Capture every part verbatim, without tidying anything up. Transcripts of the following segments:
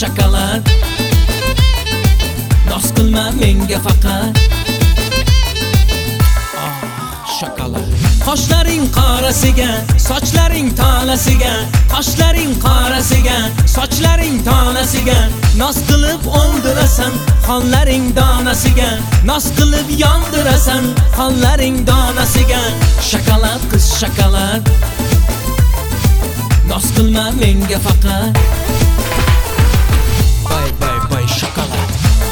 shokolad. Noz qilma menga faqat. Shokolad. Qoshlaring qorasiga, sochlaring tolasiga, qoshlaring qorasiga, sochlaring tolasiga, noz qilib o'ldirasan, xonlaring donasiga, noz qilib yondirasan, xonlaring donasiga. Shokolad qiz shokolad. Noz qilma menga faqat. Bay bay bay shokolad.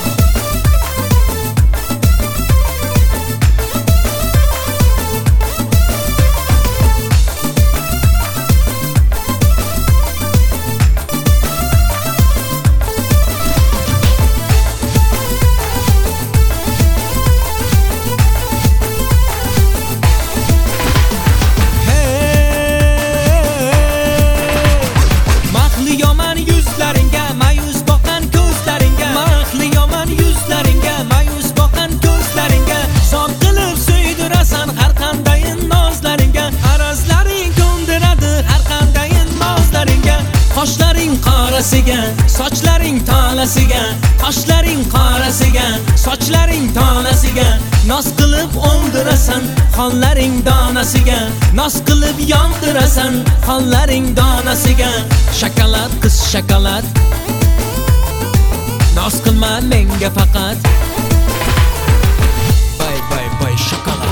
Qoshlaring qorasiga, sochlaring tolasiga, qoshlaring qorasiga, sochlaring tolasiga, noz qilib o'ldirasan, xonlaring donasiga, noz qilib yondirasan, xonlaring donasiga. Shokolad qiz shokolad. Noz qilma menga faqat. Bay bay bay shokolad.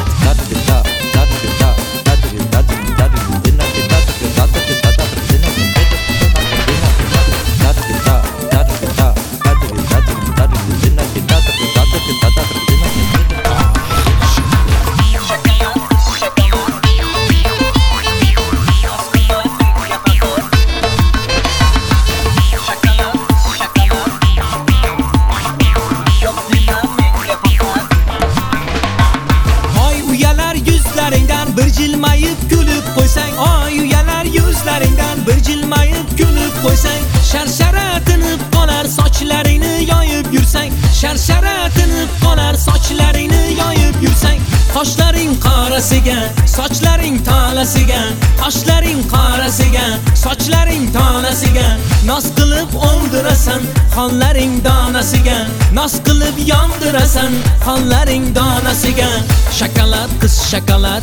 Bir jilmayib kulib qo'ysang, oy uyalar yuzlaringdan bir jilmayib kulib qo'ysang, sharsharatini qolar sochlaringni yoyib yursang, sharsharatini qolar sochlaringni yoyib yursang. Qoshlaring qorasiga, sochlaring tolasiga, qoshlaring qorasiga, sochlaring tolasiga, noz qilib o'ldirasan, xonlaring donasiga, noz qilib yondirasan, xonlaring donasiga. Shokolad qiz shokolad.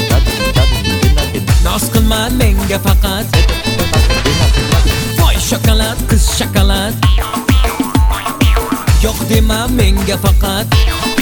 Noz qilma menga faqat. Voy shokolad qiz shokolad. Yo'q dema menga faqat.